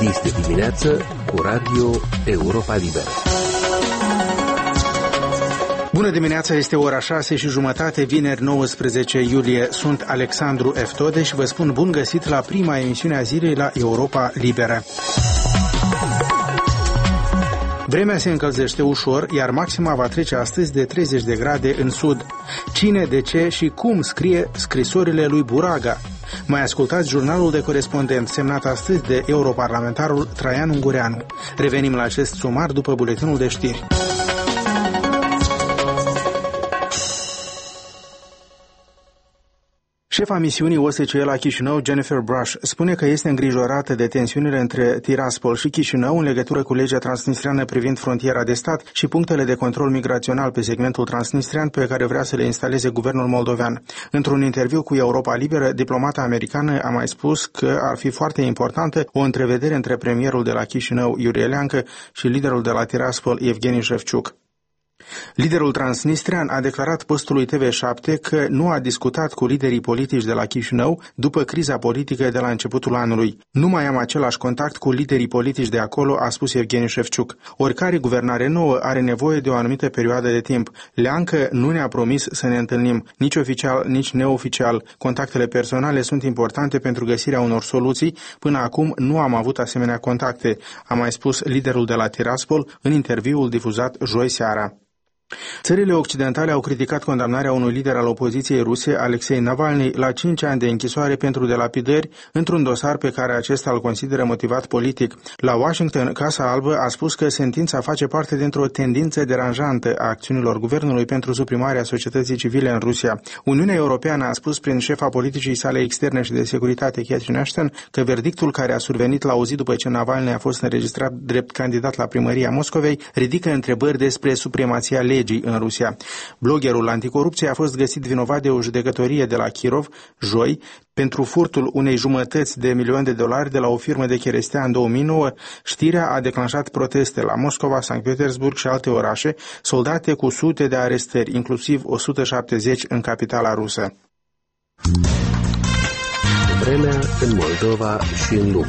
Este dimineață cu Radio Europa Liberă. Bună dimineața, este ora 6:30, vineri 19 iulie. Sunt Alexandru Eftode și vă spun bun găsit la prima emisiune a zilei la Europa Liberă. Vremea se încălzește ușor, iar maxima va trece astăzi de 30 de grade în sud. Cine, de ce și cum scrie scrisorile lui Buraga? Mai ascultați jurnalul de corespondent semnat astăzi de europarlamentarul Traian Ungureanu. Revenim la acest sumar după buletinul de știri. Șefa misiunii OSCE la Chișinău, Jennifer Brush, spune că este îngrijorată de tensiunile între Tiraspol și Chișinău în legătură cu legea transnistreană privind frontiera de stat și punctele de control migrațional pe segmentul transnistrean pe care vrea să le instaleze guvernul moldovean. Într-un interviu cu Europa Liberă, diplomata americană a mai spus că ar fi foarte importantă o întrevedere între premierul de la Chișinău, Iurie Leancă, și liderul de la Tiraspol, Evgeni Shevchuk. Liderul transnistrean a declarat postului TV7 că nu a discutat cu liderii politici de la Chișinău după criza politică de la începutul anului. Nu mai am același contact cu liderii politici de acolo, a spus Evgeni Shevchuk. Oricare guvernare nouă are nevoie de o anumită perioadă de timp. Leancă nu ne-a promis să ne întâlnim, nici oficial, nici neoficial. Contactele personale sunt importante pentru găsirea unor soluții. Până acum nu am avut asemenea contacte, a mai spus liderul de la Tiraspol în interviul difuzat joi seara. Țările occidentale au criticat condamnarea unui lider al opoziției ruse, Alexei Navalny, la 5 ani de închisoare pentru delapidări într-un dosar pe care acesta îl consideră motivat politic. La Washington, Casa Albă a spus că sentința face parte dintr-o tendință deranjantă a acțiunilor guvernului pentru suprimarea societății civile în Rusia. Uniunea Europeană a spus prin șefa politicii sale externe și de securitate, Catherine Ashton, că verdictul care a survenit la o zi după ce Navalny a fost înregistrat drept candidat la primăria Moscovei ridică întrebări despre supremația legii în Rusia. Bloggerul anticorupție a fost găsit vinovat de o judecătorie de la Kirov, joi, pentru furtul unei $1,5 milion de la o firmă de cherestea în 2009. Știrea a declanșat proteste la Moscova, Sankt Petersburg și alte orașe, soldate cu sute de arestări, inclusiv 170 în capitala rusă. Vremea în Moldova și în lume.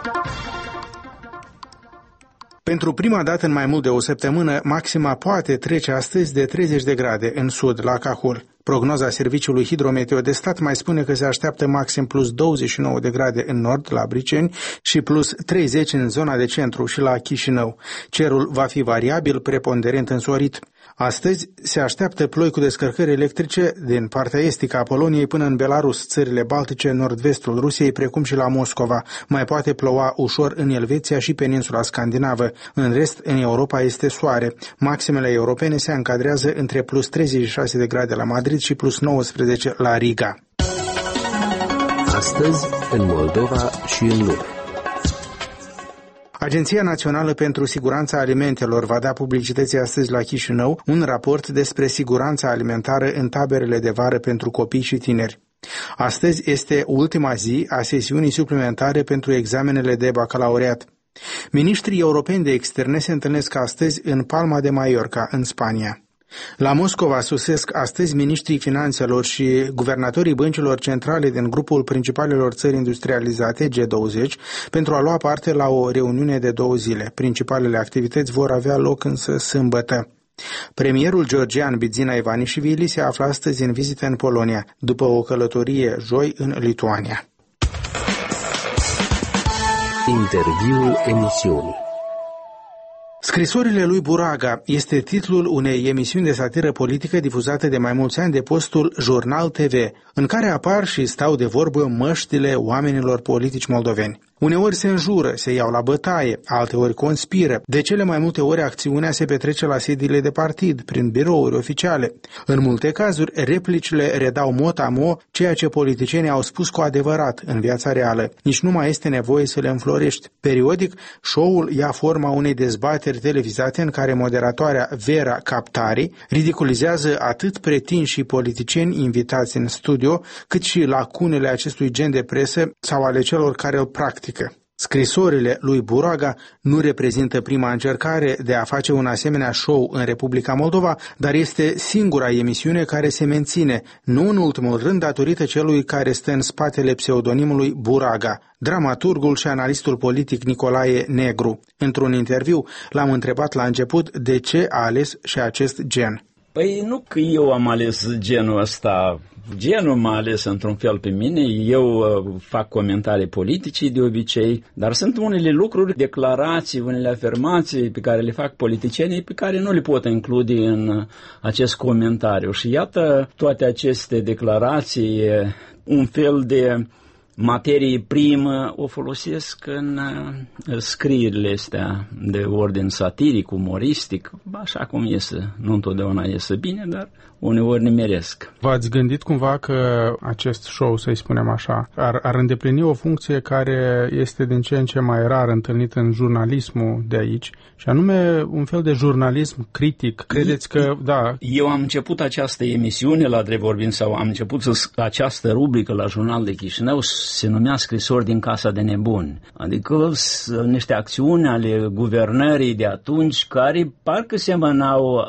Pentru prima dată în mai mult de o săptămână, maxima poate trece astăzi de 30 de grade în sud, la Cahul. Prognoza Serviciului Hidrometeo de Stat mai spune că se așteaptă maxim plus 29 de grade în nord, la Briceni, și plus 30 în zona de centru și la Chișinău. Cerul va fi variabil, preponderent însorit. Astăzi se așteaptă ploi cu descărcări electrice din partea estică a Poloniei până în Belarus, țările baltice, nord-vestul Rusiei, precum și la Moscova. Mai poate ploua ușor în Elveția și peninsula scandinavă. În rest, în Europa este soare. Maximele europene se încadrează între plus 36 de grade la Madrid și plus 19 la Riga. Astăzi, în Moldova și în lume. Agenția Națională pentru Siguranța Alimentelor va da publicității astăzi la Chișinău un raport despre siguranța alimentară în taberele de vară pentru copii și tineri. Astăzi este ultima zi a sesiunii suplimentare pentru examenele de bacalaureat. Ministrii europeni de externe se întâlnesc astăzi în Palma de Mallorca, în Spania. La Moscova sosesc astăzi ministrii finanțelor și guvernatorii băncilor centrale din grupul principalelor țări industrializate, G20, pentru a lua parte la o reuniune de 2 zile. Principalele activități vor avea loc însă sâmbătă. Premierul georgian Bidzina Ivanišvili se află astăzi în vizită în Polonia, după o călătorie joi în Lituania. Interviul emisiunii. Scrisorile lui Buraga este titlul unei emisiuni de satiră politică difuzate de mai mulți ani de postul Jurnal TV, în care apar și stau de vorbă măștile oamenilor politici moldoveni. Uneori se înjură, se iau la bătaie, alteori conspiră. De cele mai multe ori acțiunea se petrece la sediile de partid, prin birouri oficiale. În multe cazuri, replicile redau mot-a-mo ceea ce politicienii au spus cu adevărat în viața reală. Nici nu mai este nevoie să le înflorești. Periodic, show-ul ia forma unei dezbateri televizate în care moderatoarea Vera Captari ridiculizează atât pretinși politicieni invitați în studio, cât și lacunele acestui gen de presă sau ale celor care îl practică. Scrisorile lui Buraga nu reprezintă prima încercare de a face un asemenea show în Republica Moldova, dar este singura emisiune care se menține, nu în ultimul rând datorită celui care stă în spatele pseudonimului Buraga, dramaturgul și analistul politic Nicolae Negru. Într-un interviu l-am întrebat la început de ce a ales și acest gen. Păi nu că eu am ales genul ăsta. Genul m-a ales într-un fel pe mine, eu fac comentarii politice de obicei, dar sunt unele lucruri, declarații, unele afirmații pe care le fac politicienii pe care nu le pot include în acest comentariu. Și iată toate aceste declarații, un fel de materie primă o folosesc în scrierile astea de ordin satiric, umoristic, așa cum iese. Nu întotdeauna iese bine, dar uneori nimeresc. V-ați gândit cumva că acest show, să-i spunem așa, ar îndeplini o funcție care este din ce în ce mai rar întâlnită în jurnalismul de aici, și anume un fel de jurnalism critic? Credeți că, da... Eu am început această emisiune la Drept Vorbind, sau am început această rubrică la Jurnal de Chișinău, se numea Scrisori din Casa de Nebuni. Adică niște acțiuni ale guvernării de atunci care parcă semănau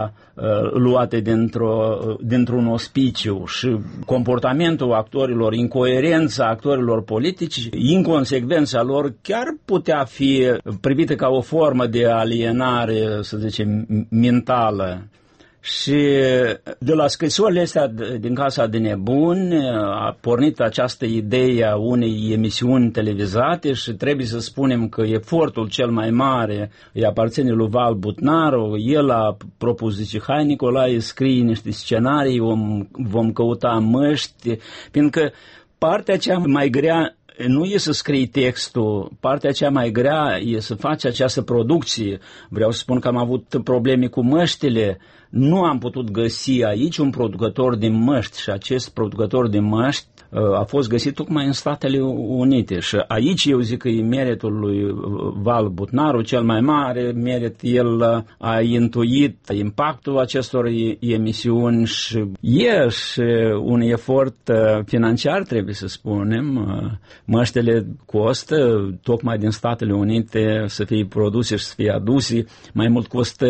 luate dintr-un ospiciu, și comportamentul actorilor, incoerența actorilor politici, inconsecvența lor chiar putea fi privită ca o formă de alienare, să zicem, mentală. Și de la scrisorile astea din Casa de Nebuni a pornit această idee a unei emisiuni televizate și trebuie să spunem că efortul cel mai mare îi aparține lui Val Butnaru. El a propus, zice, hai Nicolae, scrie niște scenarii, vom căuta măști, pentru că partea cea mai grea nu e să scrii textul, partea cea mai grea e să faci această producție. Vreau să spun că am avut probleme cu măștile, nu am putut găsi aici un producător de măști și acest producător de măști a fost găsit tocmai în Statele Unite și aici eu zic că e meritul lui Val Butnaru cel mai mare merit. El a intuit impactul acestor emisiuni și e și un efort financiar, trebuie să spunem. Măștile costă, tocmai din Statele Unite, să fie produse și să fie aduse, mai mult costă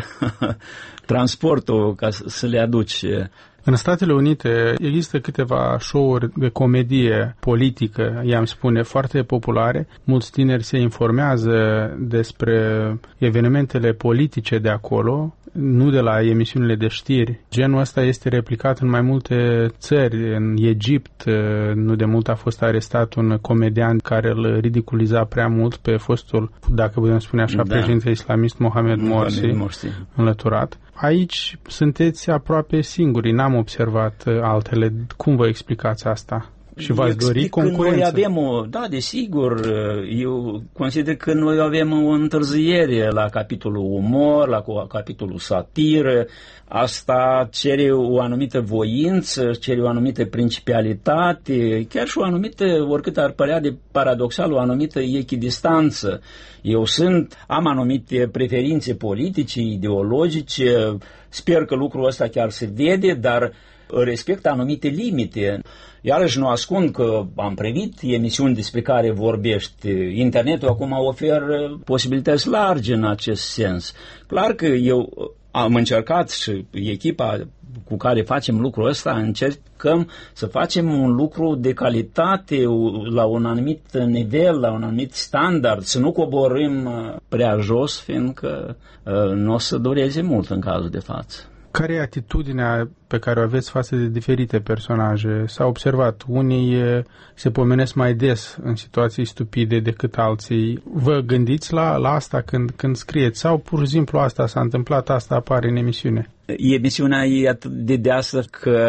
transportul ca să le aduci. În Statele Unite există câteva show-uri de comedie politică, i-am spune, foarte populare. Mulți tineri se informează despre evenimentele politice de acolo, nu de la emisiunile de știri. Genul ăsta este replicat în mai multe țări. În Egipt, nu de mult a fost arestat un comedian care îl ridiculiza prea mult pe fostul, dacă putem spune așa, președinte islamist Mohamed Morsi, înlăturat. Aici sunteți aproape singuri, n-am observat altele. Cum vă explicați asta? Și v-ați dori concurență? Da, desigur, eu consider că noi avem o întârziere la capitolul umor, la capitolul satiră. Asta cere o anumită voință, cere o anumită principialitate, chiar și o anumită, oricât ar părea de paradoxal, o anumită echidistanță. Eu am anumite preferințe politice, ideologice, sper că lucrul ăsta chiar se vede, dar respect anumite limite. Iarăși nu ascund că am privit emisiuni despre care vorbești. Internetul acum oferă posibilități largi în acest sens. Clar că eu am încercat și echipa cu care facem lucrul ăsta, încercăm să facem un lucru de calitate la un anumit nivel, la un anumit standard, să nu coborâm prea jos, fiindcă nu o să dureze mult în cazul de față. Care e atitudinea pe care o aveți față de diferite personaje? S-a observat, unii se pomenesc mai des în situații stupide decât alții. Vă gândiți la asta când scrieți? Sau pur și simplu asta s-a întâmplat, asta apare în emisiune? Emisiunea e atât de deasă că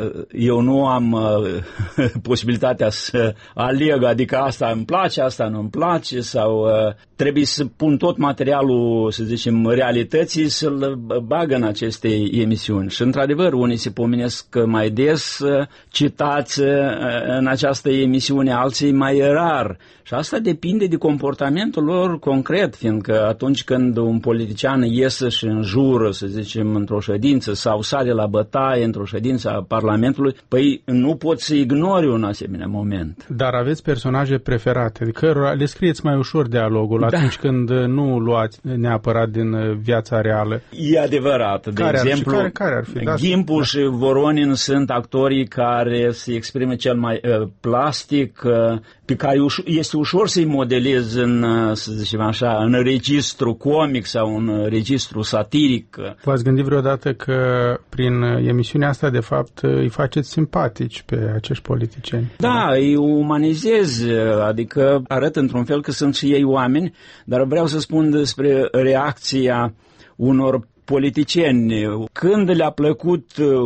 eu nu am posibilitatea să aleg, adică asta îmi place, asta nu îmi place, sau trebuie să pun tot materialul, să zicem, realității, să-l bag în aceste emisiuni. Și într-adevăr, unii se pomenesc mai des citați în această emisiune, alții mai rar. Și asta depinde de comportamentul lor concret, fiindcă atunci când un politician iese și înjură, să zicem, într-o ședință sau sare la bătaie într-o ședință a Parlamentului, păi nu poți să ignori un asemenea moment. Dar aveți personaje preferate, cărora le scrieți mai ușor dialogul atunci când nu luați neapărat din viața reală. E adevărat. De exemplu, care ar fi? Gimpu și Voronin sunt actorii care se exprime cel mai plastic, pe care este ușor să-i modelezi în, să zicem așa, în registru comic sau în registru satiric. V-ați gândit vreodată că prin emisiunea asta, de fapt, îi faceți simpatici pe acești politicieni? Da, îi umanizez, adică arăt într-un fel că sunt și ei oameni, dar vreau să spun despre reacția unor politicieni. Când le-a plăcut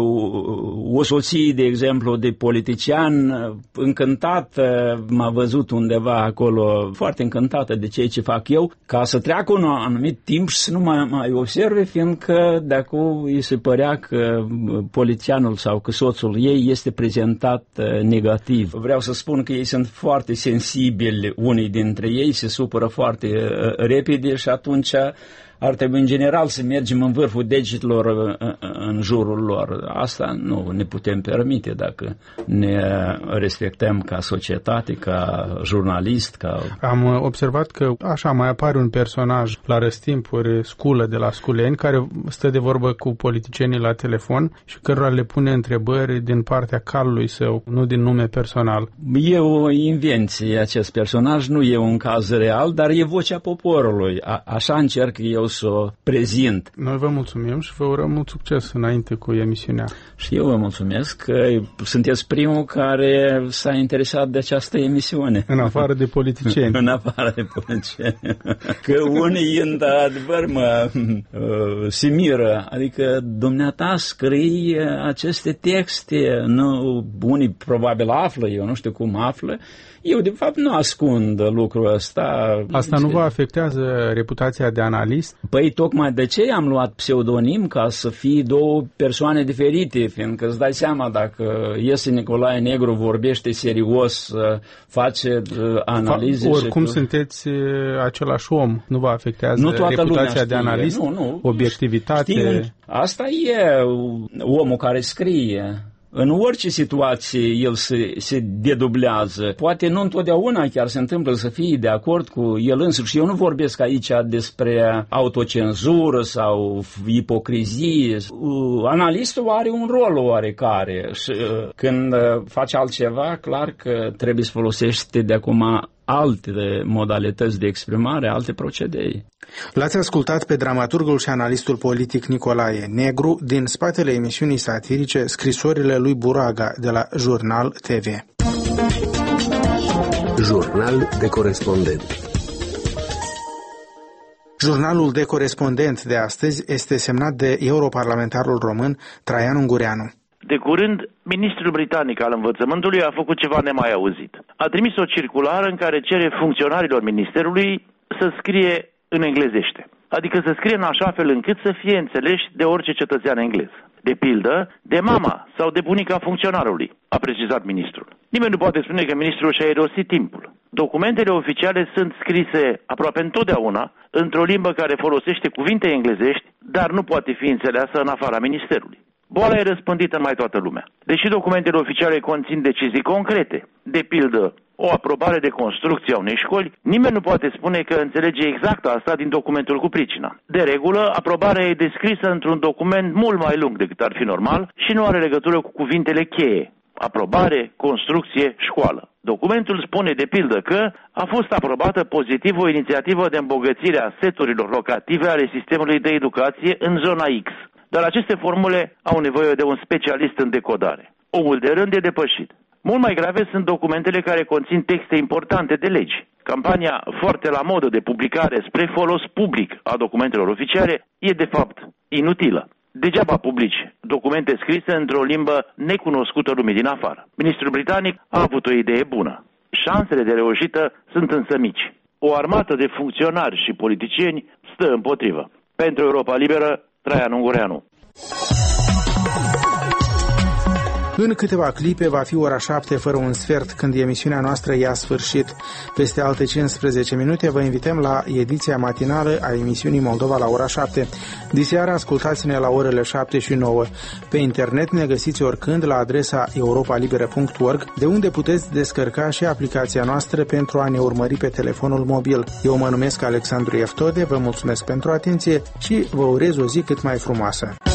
o soție, de exemplu, de politician, încântată, m-a văzut undeva acolo, foarte încântată de ceea ce fac eu, ca să treacă un anumit timp și să nu mai observe, fiindcă de acum îi se părea că politicianul sau că soțul ei este prezentat negativ. Vreau să spun că ei sunt foarte sensibili, unii dintre ei se supără foarte repede și atunci ar trebui în general să mergem în vârful degetelor în jurul lor. Asta nu ne putem permite dacă ne respectăm ca societate, ca jurnalist. Am observat că așa mai apare un personaj la răstimpuri, Sculă de la Sculeni, care stă de vorbă cu politicienii la telefon și cărora le pune întrebări din partea calului său, nu din nume personal. E o invenție acest personaj, nu e un caz real, dar e vocea poporului. Așa încerc eu să o prezint. Noi vă mulțumim și vă urăm mult succes înainte cu emisiunea. Și eu vă mulțumesc că sunteți primul care s-a interesat de această emisiune. În afară de politicieni. În afară de politicieni. Că unii, într-adevăr, se miră. Adică dumneata scrii aceste texte. Nu, unii probabil află, eu nu știu cum află. Eu, de fapt, nu ascund lucrul ăsta. Asta nu vă afectează reputația de analist? Păi, tocmai de ce am luat pseudonim, ca să fie două persoane diferite, fiindcă îți dai seama, dacă iese Nicolae Negru, vorbește serios, face analize... Oricum sunteți același om, nu vă afectează reputația de analist? Nu. Obiectivitate? Știi, asta e omul care scrie. În orice situație el se dedublează. Poate nu întotdeauna chiar se întâmplă să fie de acord cu el însuși. Eu nu vorbesc aici despre autocenzură sau ipocrizie. Analistul are un rol oarecare și când face altceva, clar că trebuie să folosește de acum alte modalități de exprimare, alte procedee. L-ați ascultat pe dramaturgul și analistul politic Nicolae Negru din spatele emisiunii satirice Scrisorile lui Buraga de la Jurnal TV. Jurnal de corespondent. Jurnalul de corespondent de astăzi este semnat de europarlamentarul român Traian Ungureanu. De curând, ministrul britanic al învățământului a făcut ceva nemai auzit. A trimis o circulară în care cere funcționarilor ministerului să scrie în englezește. Adică să scrie în așa fel încât să fie înțeleși de orice cetățean englez. De pildă, de mama sau de bunica funcționarului, a precizat ministrul. Nimeni nu poate spune că ministrul și-a irosit timpul. Documentele oficiale sunt scrise aproape întotdeauna într-o limbă care folosește cuvinte englezești, dar nu poate fi înțeleasă în afara ministerului. Boala e răspândită în mai toată lumea. Deși documentele oficiale conțin decizii concrete, de pildă o aprobare de construcție a unei școli, nimeni nu poate spune că înțelege exact asta din documentul cu pricina. De regulă, aprobarea e descrisă într-un document mult mai lung decât ar fi normal și nu are legătură cu cuvintele cheie: aprobare, construcție, școală. Documentul spune de pildă că a fost aprobată pozitiv o inițiativă de îmbogățire a seturilor locative ale sistemului de educație în zona X. Dar aceste formule au nevoie de un specialist în decodare. Omul de rând e depășit. Mult mai grave sunt documentele care conțin texte importante de legi. Campania foarte la modă de publicare spre folos public a documentelor oficiale e de fapt inutilă. Degeaba publici documente scrise într-o limbă necunoscută lumii din afară. Ministrul britanic a avut o idee bună. Șansele de reușită sunt însă mici. O armată de funcționari și politicieni stă împotrivă. Pentru Europa Liberă, Traian Ungureanu. În câteva clipe va fi ora 7 fără un sfert, când emisiunea noastră ia sfârșit. Peste alte 15 minute vă invităm la ediția matinală a emisiunii Moldova la ora 7. Diseară ascultați-ne la orele 7 și 9. Pe internet ne găsiți oricând la adresa europalibera.org, de unde puteți descărca și aplicația noastră pentru a ne urmări pe telefonul mobil. Eu mă numesc Alexandru Eftode, vă mulțumesc pentru atenție și vă urez o zi cât mai frumoasă.